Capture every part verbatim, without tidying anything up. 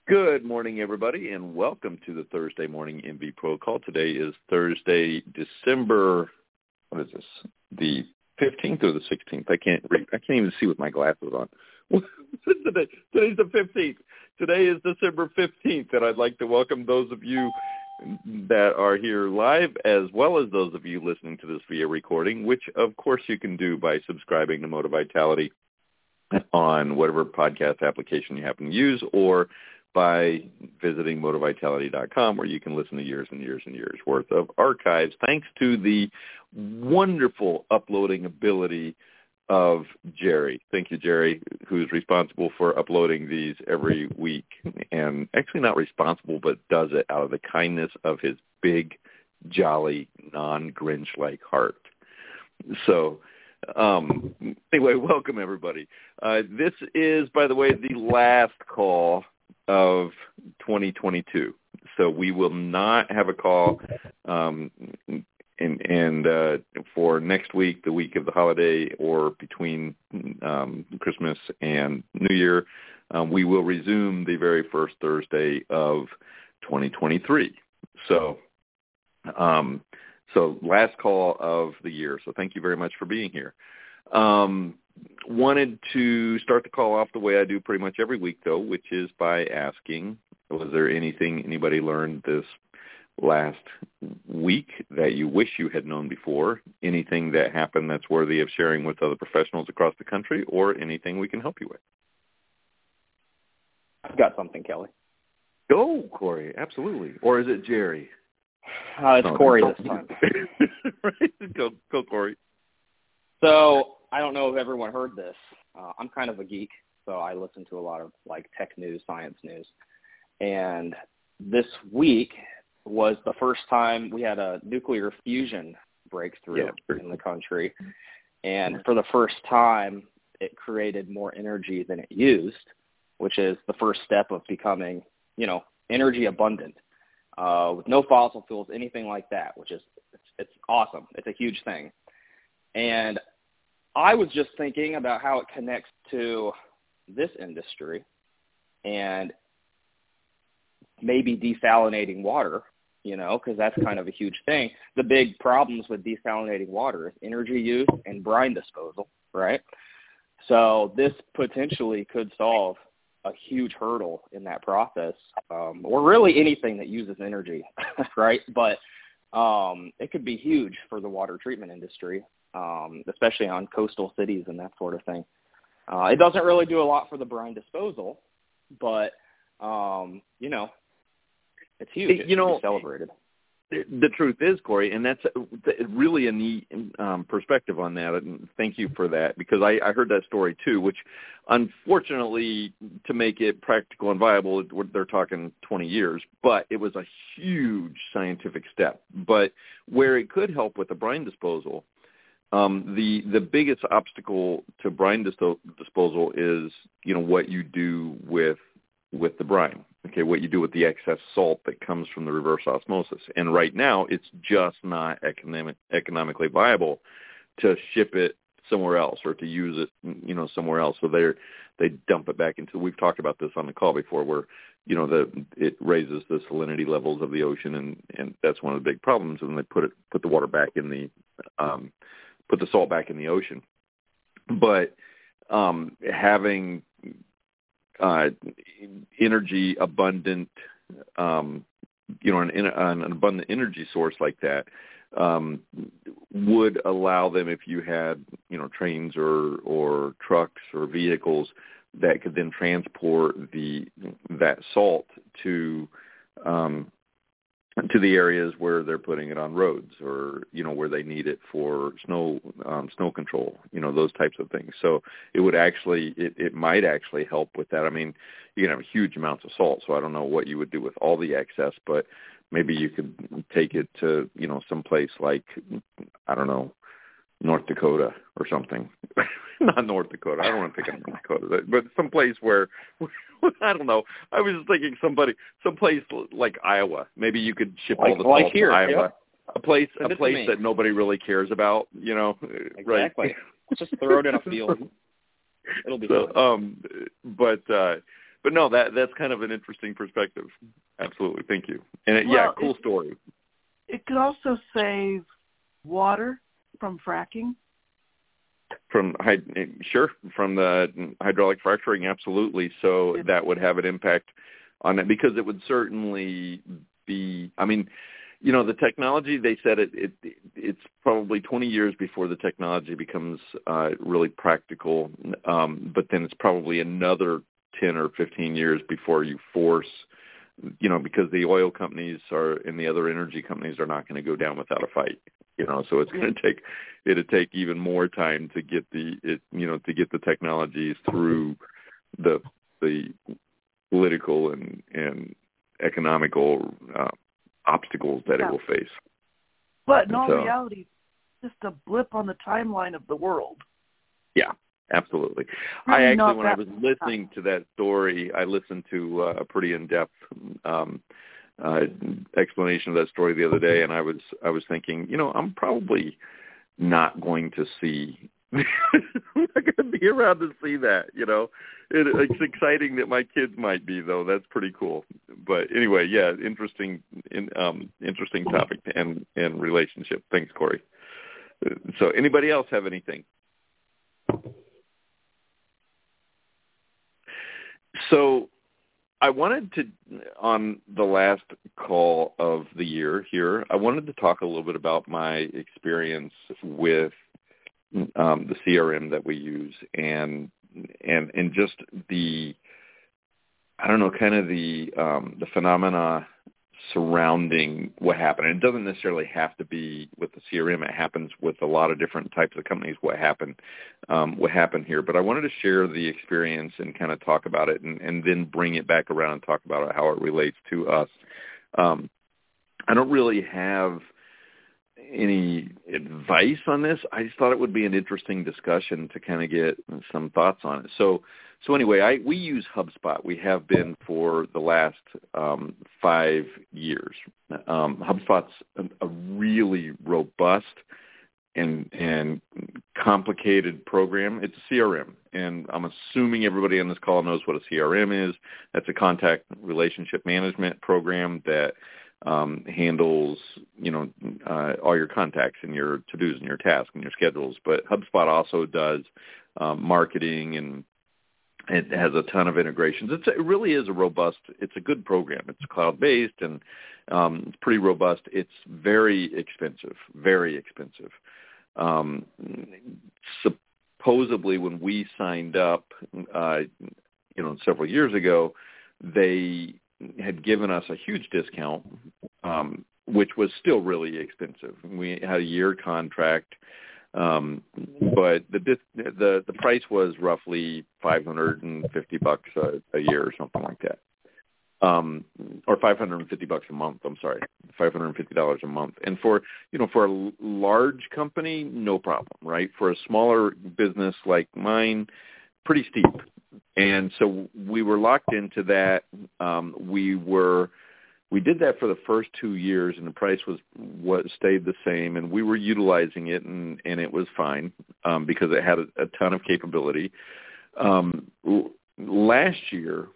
Good morning, everybody, and welcome to the Thursday Morning M V Pro Call. Today is Thursday, December, what is this, the fifteenth or the sixteenth? I can't read. I can't even see with my glasses on. Today, today's the fifteenth. Today is December fifteenth, and I'd like to welcome those of you that are here live, as well as those of you listening to this via recording, which, of course, you can do by subscribing to Motor Vitality on whatever podcast application you happen to use, or by visiting motor vitality dot com, where you can listen to years and years and years worth of archives, thanks to the wonderful uploading ability of Jerry. Thank you, Jerry, who's responsible for uploading these every week, and actually not responsible, but does it out of the kindness of his big, jolly, non-Grinch-like heart. So um, anyway, welcome, everybody. Uh, this is, by the way, the last call of twenty twenty-two. So we will not have a call um, and, and uh, for next week, the week of the holiday, or between um, Christmas and New Year. Um, we will resume the very first Thursday of twenty twenty-three. So, um, so last call of the year. So thank you very much for being here. Um, wanted to start the call off the way I do pretty much every week, though, which is by asking, was there anything anybody learned this last week that you wish you had known before, anything that happened that's worthy of sharing with other professionals across the country, or anything we can help you with? I've got something, Kelly. Go, Corey, absolutely. Or is it Jerry? Uh, it's no, Corey no. this time. Right? Go, go, Corey. So I don't know if everyone heard this. Uh, I'm kind of a geek, so I listen to a lot of like tech news, science news. And this week was the first time we had a nuclear fusion breakthrough yeah, in the country. And for the first time, it created more energy than it used, which is the first step of becoming, you know, energy abundant, uh, with no fossil fuels, anything like that, which is, it's, it's awesome. It's a huge thing. And I was just thinking about how it connects to this industry and maybe desalinating water, you know, because that's kind of a huge thing. The big problems with desalinating water is energy use and brine disposal, right? So this potentially could solve a huge hurdle in that process, um, or really anything that uses energy, right? But um, it could be huge for the water treatment industry, um, especially on coastal cities and that sort of thing. Uh, it doesn't really do a lot for the brine disposal, but, um, you know, it's huge. It you know, celebrated. The truth is, Corey, and that's really a neat um, perspective on that, and thank you for that, because I, I heard that story too, which unfortunately, to make it practical and viable, they're talking twenty years, but it was a huge scientific step. But where it could help with the brine disposal, um, the the biggest obstacle to brine dis- disposal is, you know, what you do with with the brine. Okay, what you do with the excess salt that comes from the reverse osmosis. And right now, it's just not economic, economically viable to ship it somewhere else or to use it, you know, somewhere else. So they they dump it back into. We've talked about this on the call before, where, you know, the it raises the salinity levels of the ocean, and, and that's one of the big problems. And they put it put the water back in the um, put the salt back in the ocean. But um, having Uh, energy abundant, um, you know, an, an abundant energy source like that um, would allow them, if you had, you know, trains or or trucks or vehicles that could then transport the that salt to um, to the areas where they're putting it on roads, or, you know, where they need it for snow um, snow control, you know, those types of things. So it would actually, it, it might actually help with that. I mean, you can have huge amounts of salt, so I don't know what you would do with all the excess, but maybe you could take it to, you know, someplace like, I don't know, North Dakota or something. Not North Dakota. I don't want to pick on North Dakota, but someplace where, I don't know. I was just thinking somebody, someplace like Iowa. Maybe you could ship like, all the like salt here, to Iowa. Yep. A place, Send a place that nobody really cares about, you know. Exactly. Right? Just throw it in a field. It'll be so, fun. um, but uh, but no, that that's kind of an interesting perspective. Absolutely, thank you. And it, well, yeah, cool it, story. It could also save water from fracking. From sure, from the hydraulic fracturing, absolutely. So that would have an impact on it because it would certainly be. I mean, you know, the technology. They said it. it it's probably twenty years before the technology becomes uh, really practical. Um, but then it's probably another ten or fifteen years before you force. You know, because the oil companies are and the other energy companies are not going to go down without a fight. You know, so it's going to take it'll take even more time to get the it, you know to get the technologies through the the political and and economical uh, obstacles that yeah. it will face. But in and all so, reality, just a blip on the timeline of the world. Yeah, absolutely. Really I actually, when I that- was listening to that story, I listened to uh, a pretty in-depth um, uh, explanation of that story the other day, and I was I was thinking, you know, I'm probably not going to see. I'm not going to be around to see that. You know, it, it's exciting that my kids might be, though. That's pretty cool. But anyway, yeah, interesting, in, um, interesting topic and and relationship. Thanks, Corey. So, anybody else have anything? So I wanted to, on the last call of the year here, I wanted to talk a little bit about my experience with um, the C R M that we use and and and just the, I don't know, kind of the um, the phenomena surrounding what happened. And it doesn't necessarily have to be with the C R M. It happens with a lot of different types of companies, what happened um, what happened here. But I wanted to share the experience and kind of talk about it and, and then bring it back around and talk about how it relates to us. Um, I don't really have any advice on this. I just thought it would be an interesting discussion to kind of get some thoughts on it. So So anyway, I, we use HubSpot. We have been for the last um, five years. Um, HubSpot's a, a really robust and and complicated program. It's a C R M, and I'm assuming everybody on this call knows what a C R M is. That's a contact relationship management program that um, handles, you know, uh, all your contacts and your to-dos and your tasks and your schedules. But HubSpot also does um, marketing, and it has a ton of integrations. It's, it really is a robust, it's a good program. It's cloud-based, and um, it's pretty robust. It's very expensive, very expensive. Um, supposedly, when we signed up, uh, you know, several years ago, they had given us a huge discount, um, which was still really expensive. We had a year contract. Um, but the, the, the price was roughly five hundred fifty bucks a, a year or something like that. Um, or five hundred fifty bucks a month. I'm sorry, five hundred fifty dollars a month. And for, you know, for a large company, no problem, right? For a smaller business like mine, pretty steep. And so we were locked into that. Um, we were, We did that for the first two years, and the price was what stayed the same, and we were utilizing it, and, and it was fine um, because it had a, a ton of capability. Um, last year,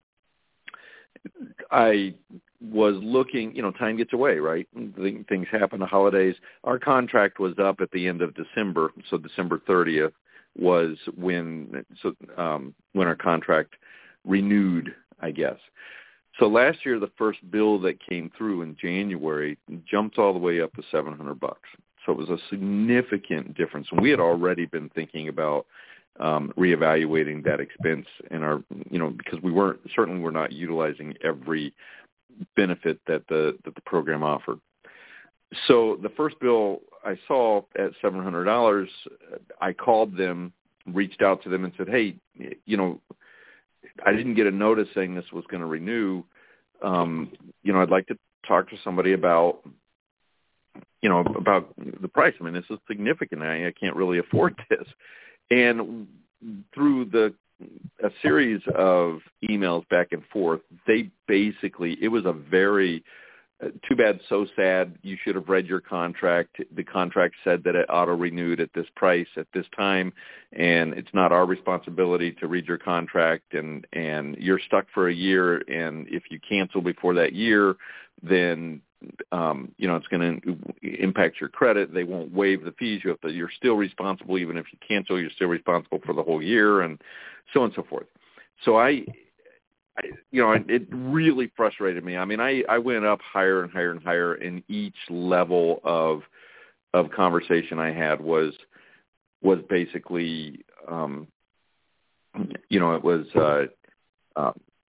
I was looking, you know, time gets away, right? Things happen, the holidays. Our contract was up at the end of December, so December thirtieth was when so um, when our contract renewed, I guess. So last year, the first bill that came through in January jumped all the way up to seven hundred bucks. So it was a significant difference. And we had already been thinking about um, reevaluating that expense in our, you know, because we weren't, certainly we're not utilizing every benefit that the, that the program offered. So the first bill I saw at seven hundred dollars, I called them, reached out to them and said, hey, you know, I didn't get a notice saying this was going to renew. Um, you know, I'd like to talk to somebody about, you know, about the price. I mean, this is significant. I, I can't really afford this. And through the a series of emails back and forth, they basically, it was a very too bad, so sad. You should have read your contract. The contract said that it auto-renewed at this price at this time, and it's not our responsibility to read your contract, and, and you're stuck for a year, and if you cancel before that year, then um, you know, it's going to impact your credit. They won't waive the fees. You have to, you're still responsible. Even if you cancel, you're still responsible for the whole year, and so on and so forth. So I, I you know, it, it really frustrated me. I mean, I, I went up higher and higher and higher, and each level of of conversation I had was was basically, um, you know, it was uh, uh,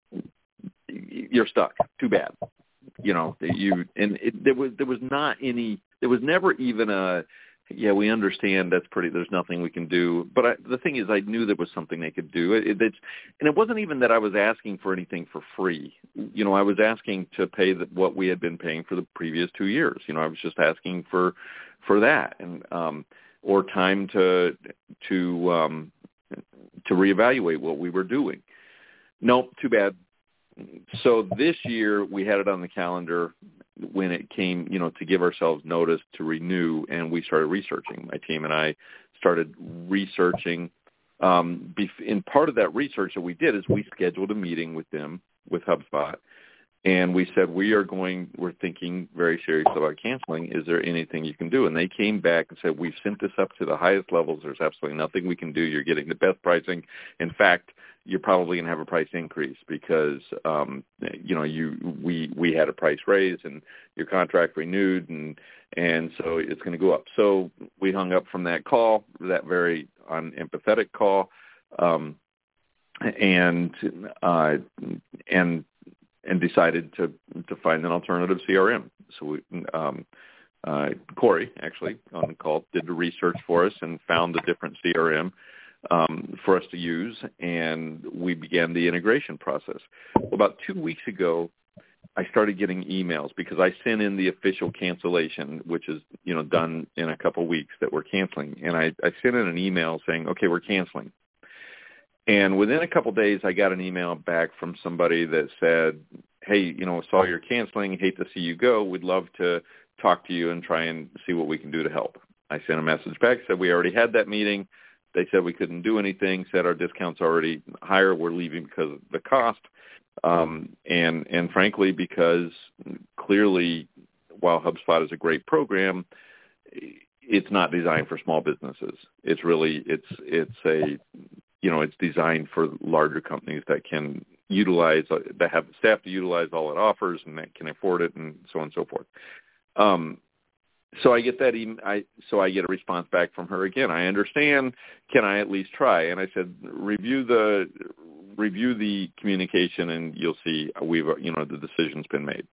you're stuck. Too bad. You know, you and it, there was there was not any. There was never even a. Yeah, we understand that's pretty. There's nothing we can do. But I, the thing is, I knew there was something they could do. It, it's and it wasn't even that I was asking for anything for free. You know, I was asking to pay the, what we had been paying for the previous two years. You know, I was just asking for for that and um, or time to to um, to reevaluate what we were doing. Nope, too bad. So this year we had it on the calendar when it came, you know, to give ourselves notice to renew, and we started researching. My team and I started researching. Um, and part of that research that we did is we scheduled a meeting with them, with HubSpot, and we said, we are going, we're thinking very seriously about canceling. Is there anything you can do? And they came back and said, we've sent this up to the highest levels. There's absolutely nothing we can do. You're getting the best pricing. In fact, you're probably going to have a price increase because, um, you know, you we we had a price raise and your contract renewed, and and so it's going to go up. So we hung up from that call, that very unempathetic call, um, and uh, and and decided to to find an alternative C R M. So we, um, uh, Corey actually on the call did the research for us and found a different C R M. Um, for us to use, and we began the integration process. Well, about two weeks ago, I started getting emails because I sent in the official cancellation, which is, you know, done in a couple of weeks that we're canceling. And I, I sent in an email saying, okay, we're canceling. And within a couple of days, I got an email back from somebody that said, hey, you know, saw you're canceling, hate to see you go. We'd love to talk to you and try and see what we can do to help. I sent a message back, said we already had that meeting. They said we couldn't do anything, said our discount's already higher. We're leaving because of the cost. Um, and, and frankly, because clearly, while HubSpot is a great program, it's not designed for small businesses. It's really, it's, it's a, you know, it's designed for larger companies that can utilize, that have the staff to utilize all it offers and that can afford it and so on and so forth. Um, So I get that email, I, so I get a response back from her again. I understand. Can I at least try? And I said, review the review the communication, and you'll see we've you know the decision's been made.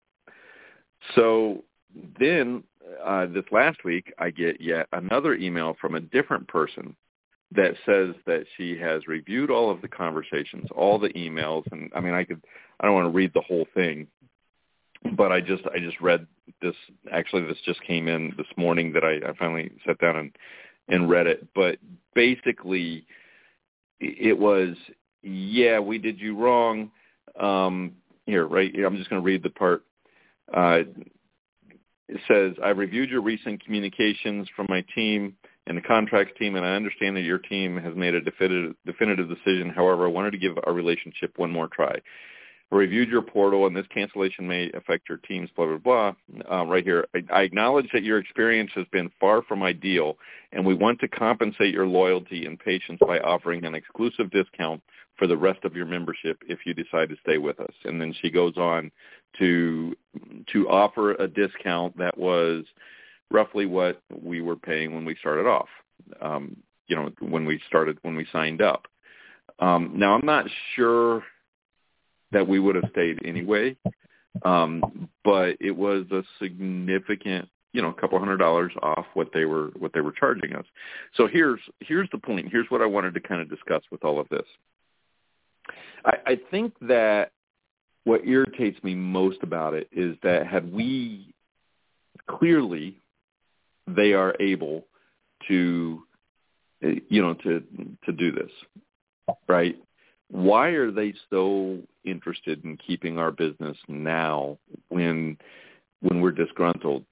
So then uh, this last week, I get yet another email from a different person that says that she has reviewed all of the conversations, all the emails, and I mean, I could I don't want to read the whole thing. But I just I just read this. Actually, this just came in this morning that I, I finally sat down and, and read it. But basically, it was, yeah, we did you wrong. Um, here, right here, I'm just going to read the part. Uh, it says, I've reviewed your recent communications from my team and the contracts team, and I understand that your team has made a definitive, definitive decision. However, I wanted to give our relationship one more try. I reviewed your portal, and this cancellation may affect your teams, blah, blah, blah. Uh, right here, I, I acknowledge that your experience has been far from ideal, and we want to compensate your loyalty and patience by offering an exclusive discount for the rest of your membership if you decide to stay with us. And then she goes on to to offer a discount that was roughly what we were paying when we started off, um, you know, when we started, when we signed up. Um, now, I'm not sure that we would have stayed anyway. Um, but it was a significant, you know, a couple hundred dollars off what they were, what they were charging us. So here's, here's the point. Here's what I wanted to kind of discuss with all of this. I, I think that what irritates me most about it is that had we clearly, they are able to, you know, to, to do this, right? Why are they so interested in keeping our business now when when we're disgruntled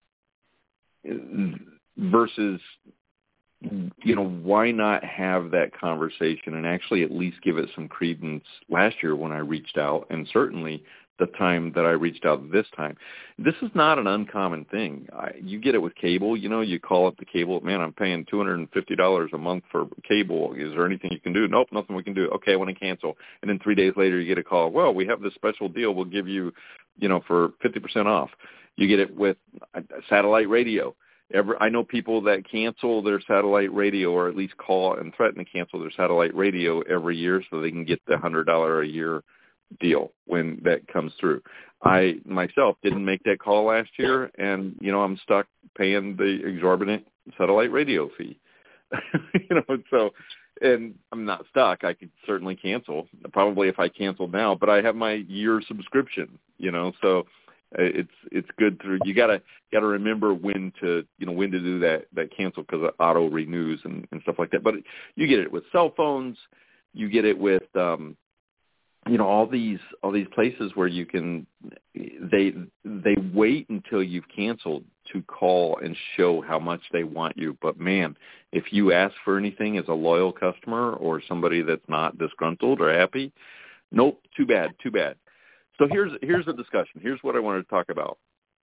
versus, you know, why not have that conversation and actually at least give it some credence last year when I reached out, and certainly the time that I reached out this time. This is not an uncommon thing. I, you get it with cable. You know, you call up the cable, man, I'm paying two hundred fifty dollars a month for cable. Is there anything you can do? Nope, nothing we can do. Okay, I want to cancel. And then three days later you get a call. Well, we have this special deal. We'll give you, you know, for fifty percent off. You get it with satellite radio. Every, I know people that cancel their satellite radio, or at least call and threaten to cancel their satellite radio every year so they can get the one hundred dollars a year deal when that comes through. I myself didn't make that call last year, and, you know, I'm stuck paying the exorbitant satellite radio fee. you know, so, and I'm not stuck. I could certainly cancel, probably if I canceled now, but I have my year subscription, you know, so it's it's good through. You gotta gotta remember when to you know when to do that that cancel, because it auto renews and, and stuff like that. But you get it with cell phones, you get it with um, you know all these all these places where you can they they wait until you've canceled to call and show how much they want you. But man, if you ask for anything as a loyal customer or somebody that's not disgruntled or happy, nope, too bad, too bad. So here's here's the discussion. Here's what I wanted to talk about.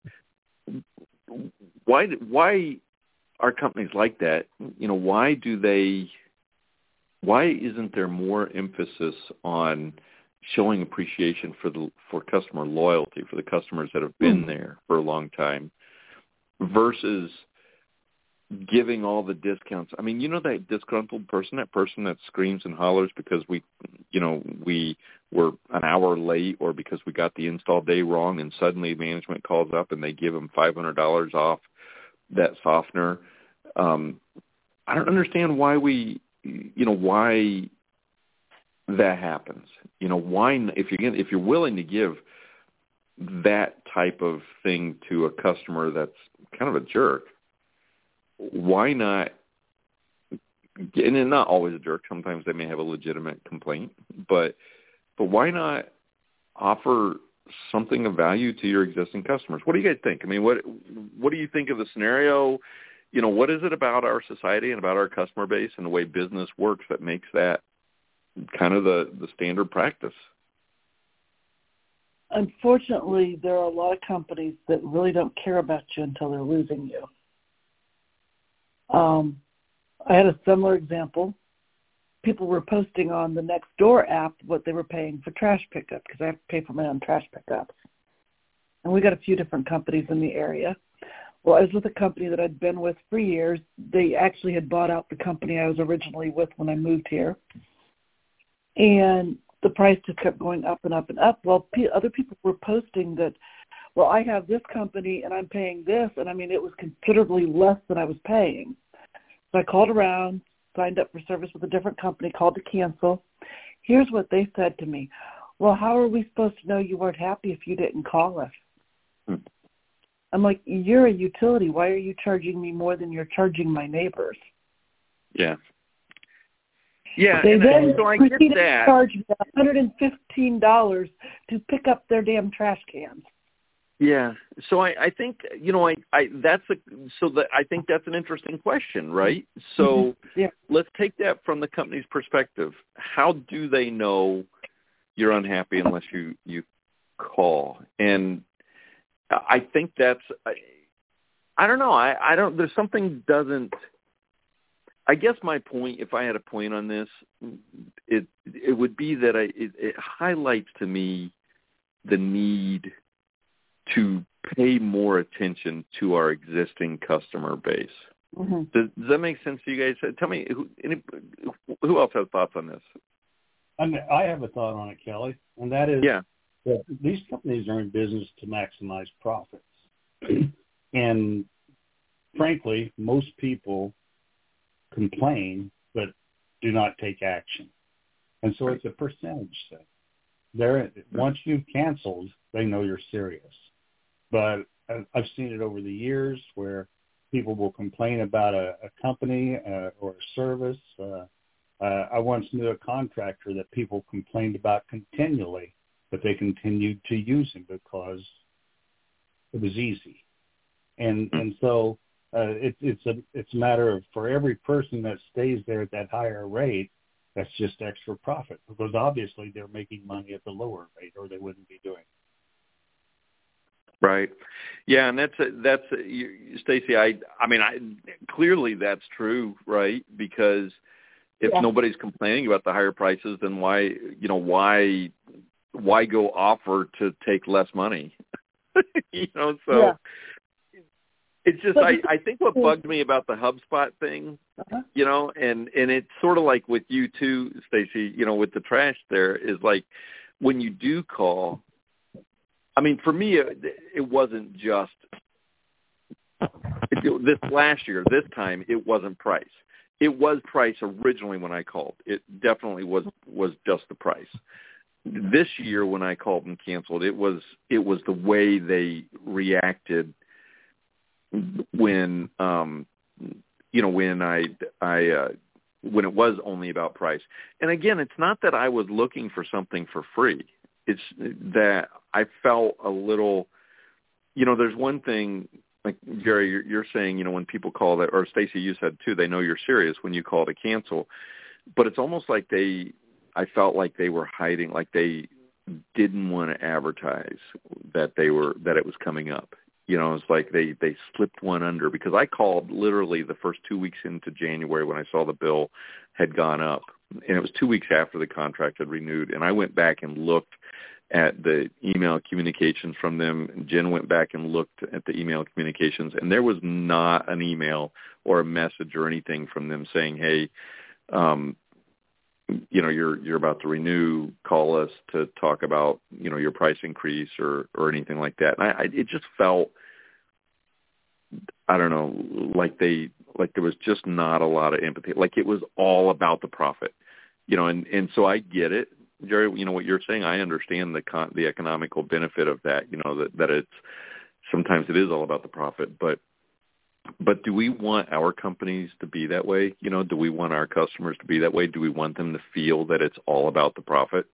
Why why are companies like that? You know, why do they? Why isn't there more emphasis on showing appreciation for the for customer loyalty, for the customers that have been there for a long time, versus giving all the discounts? I mean, you know, that disgruntled person, that person that screams and hollers because we, you know, we were an hour late, or because we got the install day wrong, and suddenly management calls up and they give them five hundred dollars off that softener. Um, I don't understand why we, you know, why that happens. You know, why, if you're if you're willing to give that type of thing to a customer that's kind of a jerk, why not, and they're not always a jerk, sometimes they may have a legitimate complaint, but but why not offer something of value to your existing customers? What do you guys think? I mean, what what do you think of the scenario? You know, what is it about our society and about our customer base and the way business works that makes that kind of the, the standard practice? Unfortunately, there are a lot of companies that really don't care about you until they're losing you. Um, I had a similar example. People were posting on the Nextdoor app what they were paying for trash pickup, because I have to pay for my own trash pickups. And we got a few different companies in the area. Well, I was with a company that I'd been with for years. They actually had bought out the company I was originally with when I moved here. And the price just kept going up and up and up. Well, p- other people were posting that, well, I have this company and I'm paying this. And, I mean, it was considerably less than I was paying. So I called around, signed up for service with a different company, called to cancel. Here's what they said to me. Well, how are we supposed to know you weren't happy if you didn't call us? Hmm. I'm like, you're a utility. Why are you charging me more than you're charging my neighbors? Yeah. Yeah, they and then so I get proceeded that. to charge me one hundred fifteen dollars to pick up their damn trash cans. Yeah, so I, I think you know I, I that's a so that I think that's an interesting question, right? So mm-hmm. yeah. Let's take that from the company's perspective. How do they know you're unhappy unless you you call? And I think that's I, I don't know I, I don't there's something doesn't. I guess my point, if I had a point on this, it it would be that I, it, it highlights to me the need to pay more attention to our existing customer base. Mm-hmm. Does, does that make sense to you guys? Tell me, who, any, who else has thoughts on this? I mean, I have a thought on it, Kelly, and that is yeah. that these companies are in business to maximize profits. And frankly, most people complain but do not take action. And so it's a percentage thing. They're, once you've canceled, they know you're serious. But I've seen it over the years where people will complain about a, a company uh, or a service. Uh, uh, I once knew a contractor that people complained about continually, but they continued to use him because it was easy. And and so uh, it, it's a it's a matter of for every person that stays there at that higher rate, that's just extra profit because obviously they're making money at the lower rate or they wouldn't be doing it. Right. Yeah, and that's that's you, Stacy. I I mean, I clearly that's true, right? Because if yeah. nobody's complaining about the higher prices, then why you know why why go offer to take less money? you know, so yeah. it's just I, I think what bugged me about the HubSpot thing, uh-huh. you know, and and it's sort of like with you too, Stacy. You know, with the trash, there is like when you do call. I mean, for me, it, it wasn't just it, this last year. This time, it wasn't price. It was price originally when I called. It definitely was was just the price. This year, when I called and canceled, it was it was the way they reacted when um, you know when I I uh, when it was only about price. And again, it's not that I was looking for something for free. It's that I felt a little, you know, there's one thing, like, Jerry, you're, you're saying, you know, when people call that, or Stacy, you said too, they know you're serious when you call to cancel. But it's almost like they, I felt like they were hiding, like they didn't want to advertise that they were, that it was coming up. You know, it's like they, they slipped one under because I called literally the first two weeks into January when I saw the bill had gone up. And it was two weeks after the contract had renewed. And I went back and looked at the email communications from them. Jen went back and looked at the email communications, and there was not an email or a message or anything from them saying, hey, um, you know, you're you're about to renew, call us to talk about, you know, your price increase or, or anything like that. And I, I, it just felt, I don't know, like they, like there was just not a lot of empathy. Like it was all about the profit, you know, and, and so I get it, Jerry, you know, what you're saying, I understand the con- the economical benefit of that, you know, that, that it's, sometimes it is all about the profit, but, but do we want our companies to be that way? You know, do we want our customers to be that way? Do we want them to feel that it's all about the profit?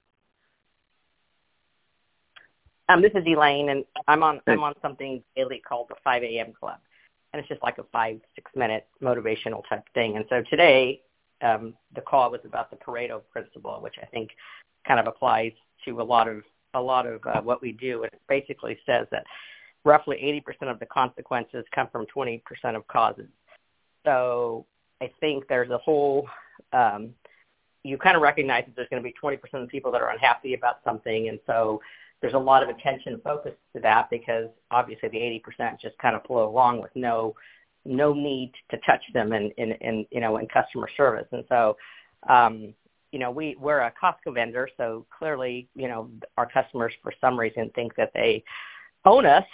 Um, this is Elaine, and I'm on I'm on something daily called the five a.m. Club, and it's just like a five six minute motivational type thing. And so today, um, the call was about the Pareto principle, which I think kind of applies to a lot of a lot of uh, what we do. It basically says that roughly eighty percent of the consequences come from twenty percent of causes. So I think there's a whole, um, you kind of recognize that there's going to be twenty percent of people that are unhappy about something. And so there's a lot of attention focused to that because obviously the eighty percent just kind of flow along with no, no need to touch them in, in, in you know, in customer service. And so, um, you know, we, we're a Costco vendor. So clearly, you know, our customers for some reason think that they own us.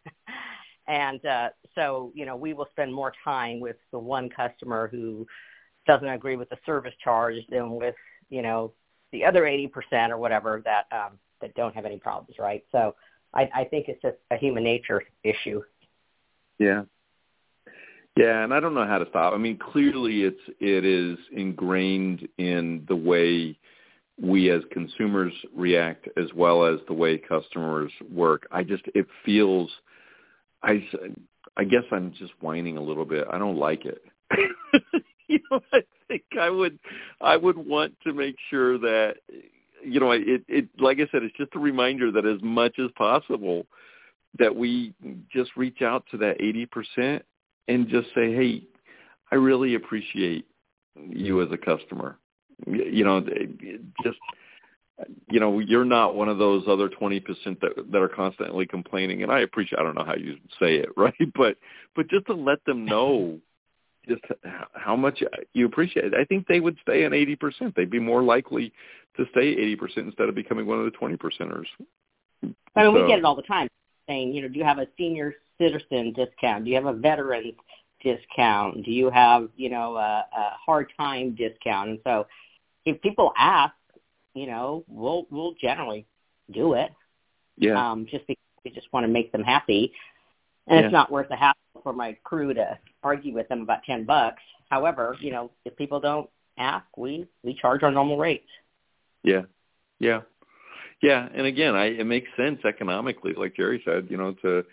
and uh, so, you know, we will spend more time with the one customer who doesn't agree with the service charge than with, you know, the other eighty percent or whatever that um, that don't have any problems, right? So I, I think it's just a human nature issue. Yeah. Yeah, and I don't know how to stop. I mean, clearly it's it is ingrained in the way we as consumers react as well as the way customers work. I just, it feels, I, I guess I'm just whining a little bit. I don't like it. you know, I think I would, I would want to make sure that, you know, it, it, like I said, it's just a reminder that as much as possible that we just reach out to that eighty percent and just say, hey, I really appreciate you as a customer. You know, just, you know, you're not one of those other twenty percent that that are constantly complaining. And I appreciate, I don't know how you say it, right? But, but just to let them know just how much you appreciate it. I think they would stay at eighty percent. They'd be more likely to stay eighty percent instead of becoming one of the twenty percenters. I mean, so, we get it all the time saying, you know, do you have a senior citizen discount? Do you have a veteran discount? Do you have, you know, a, a hard time discount? And so if people ask, you know, we'll we'll generally do it. Yeah. Um, just because we just want to make them happy. And yeah. It's not worth the hassle for my crew to argue with them about ten bucks. However, you know, if people don't ask, we, we charge our normal rates. Yeah. Yeah. Yeah. And again, I, it makes sense economically, like Jerry said, you know, to,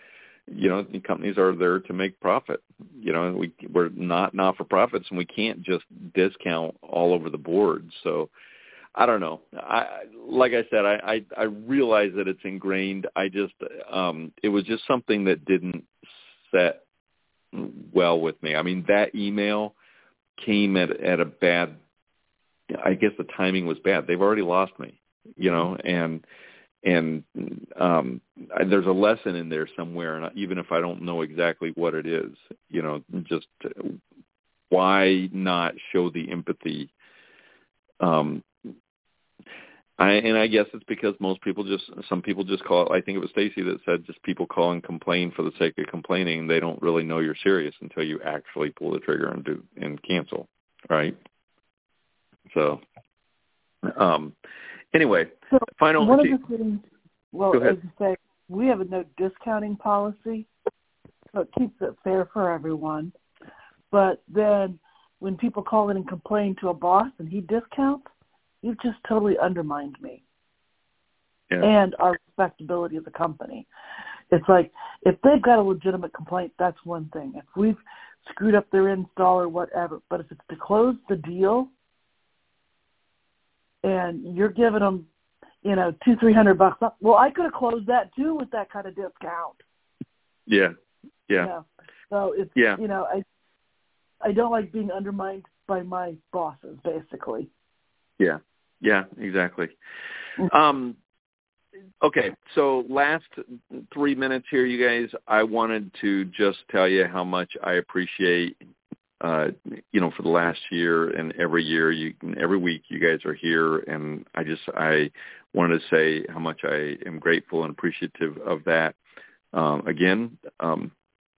you know, the companies are there to make profit. You know, we, we're not not-for-profits, and we can't just discount all over the board. So I don't know. I, like I said, I, I, I realize that it's ingrained. I just, um, it was just something that didn't set well with me. I mean, that email came at, at a bad, I guess the timing was bad. They've already lost me, you know, and, and um, I, there's a lesson in there somewhere. And even if I don't know exactly what it is, you know, just why not show the empathy? Um, I, and I guess it's because most people just, some people just call, I think it was Stacy that said just people call and complain for the sake of complaining. They don't really know you're serious until you actually pull the trigger and do, and cancel. Right. So, um, anyway, so final. One of the things, well, Go ahead. as I say, we have a no discounting policy, so it keeps it fair for everyone. But then when people call in and complain to a boss and he discounts, you've just totally undermined me yeah. and our respectability as a company. It's like, if they've got a legitimate complaint, that's one thing. If we've screwed up their install or whatever, but if it's to close the deal and you're giving them, you know, two, three hundred bucks up, well, I could have closed that too with that kind of discount. Yeah. Yeah. You know? So it's, yeah. you know, I, I don't like being undermined by my bosses, basically. Yeah. Yeah, exactly. Um, okay, so last three minutes here, you guys, I wanted to just tell you how much I appreciate, uh, you know, for the last year and every year, you every week you guys are here, and I just, I wanted to say how much I am grateful and appreciative of that um, again. Um,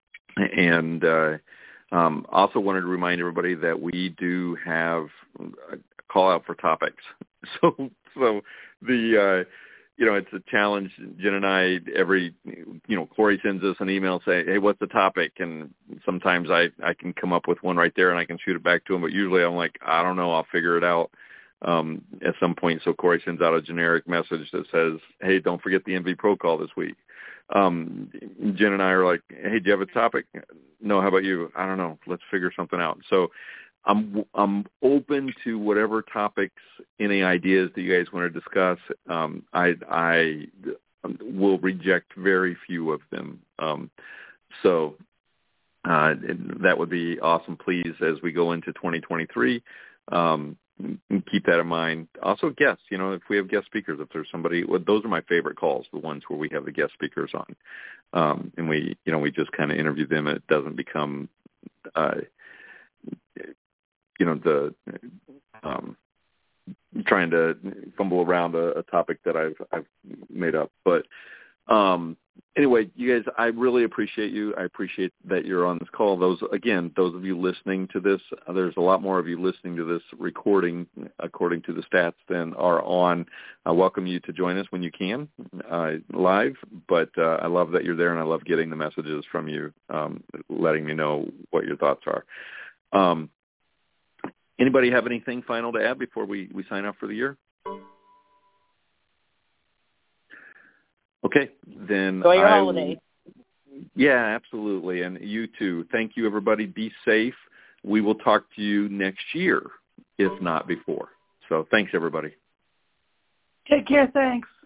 and uh, um, also wanted to remind everybody that we do have a call out for topics. So, so the, uh, you know, it's a challenge. Jen and I, every, you know, Corey sends us an email saying, hey, what's the topic? And sometimes I, I can come up with one right there and I can shoot it back to him. But usually I'm like, I don't know, I'll figure it out um, at some point. So Corey sends out a generic message that says, hey, don't forget the N V Pro call this week. Um, Jen and I are like, hey, do you have a topic? No, how about you? I don't know. Let's figure something out. So I'm I'm open to whatever topics, any ideas that you guys want to discuss. Um, I I will reject very few of them. Um, so uh, that would be awesome. Please, as we go into twenty twenty-three, um, keep that in mind. Also, guests. You know, if we have guest speakers, if there's somebody, well, those are my favorite calls. The ones where we have the guest speakers on, um, and we you know we just kind of interview them. And it doesn't become uh, you know, the um, trying to fumble around a, a topic that I've I've made up. But um, anyway, you guys, I really appreciate you. I appreciate that you're on this call. Those again, those of you listening to this, uh, there's a lot more of you listening to this recording, according to the stats, than are on. I welcome you to join us when you can uh, live. But uh, I love that you're there, and I love getting the messages from you, um, letting me know what your thoughts are. Um, Anybody have anything final to add before we, we sign off for the year? Okay, then Enjoy your I, holidays. Yeah, absolutely. And you too. Thank you, everybody. Be safe. We will talk to you next year, if not before. So thanks, everybody. Take care. Thanks.